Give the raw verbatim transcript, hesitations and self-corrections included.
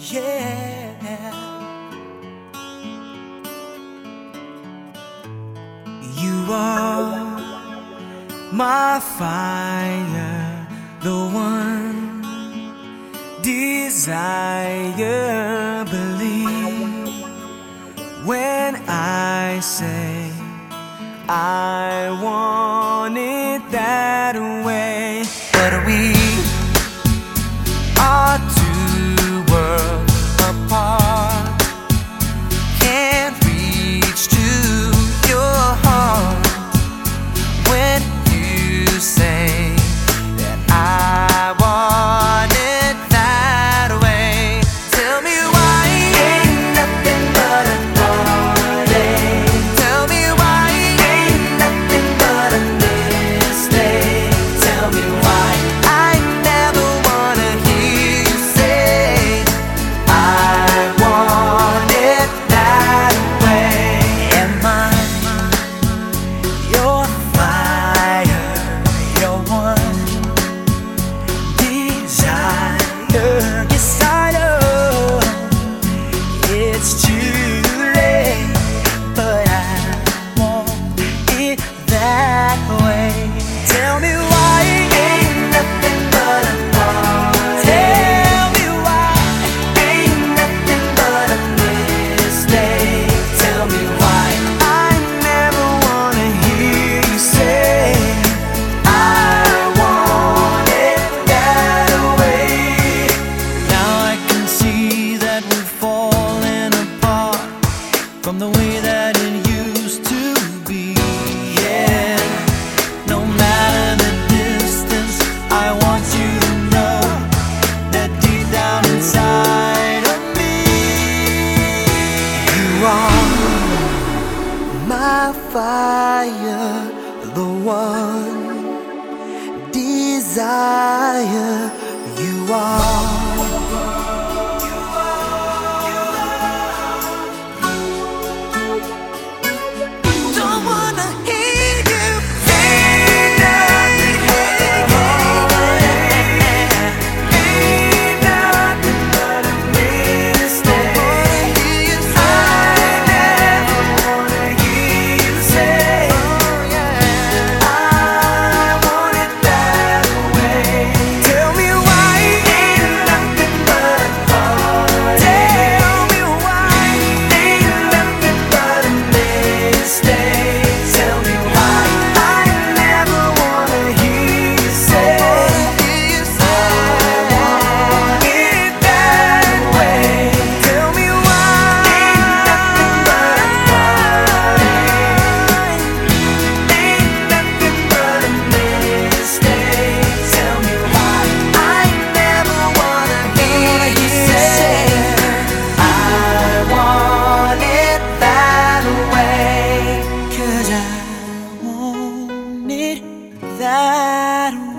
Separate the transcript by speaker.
Speaker 1: yeah. You are my fire, the one desire. Believe when I say I want it that way. But we are two worlds apart, can't reach to your heart when you say that I want it that way. Tell me why ain't nothing but a heartache. Tell me why ain't nothing but a mistake. Tell me why I never wanna hear you say I want it that way. Am I your fire, your one desire? Yes, I know it's too late, but I want it that way. Tell me why ain't nothing but a heartache. Tell me why ain't nothing but a mistake. Tell me why I never wanna hear you say I want it that way. Now I can see that we're falling apart from the way that it used to be. Yeah, no matter the distance, I want you to know that deep down inside of me, you are my fire, the one desire. You are. Don't wanna hear you say nothing but ain't nothing but a mistake. I never wanna hear you say I want it that way. Tell me why ain't nothing but a heartache. Tell me why ain't nothing but a mistake. Tell me why I never wanna hear you say I want it that way. Tell me why ain't nothing but a heartache. Ain't nothing but a mistake. Tell me why I never wanna hear you say I want it that way. 'Cause I want it that way.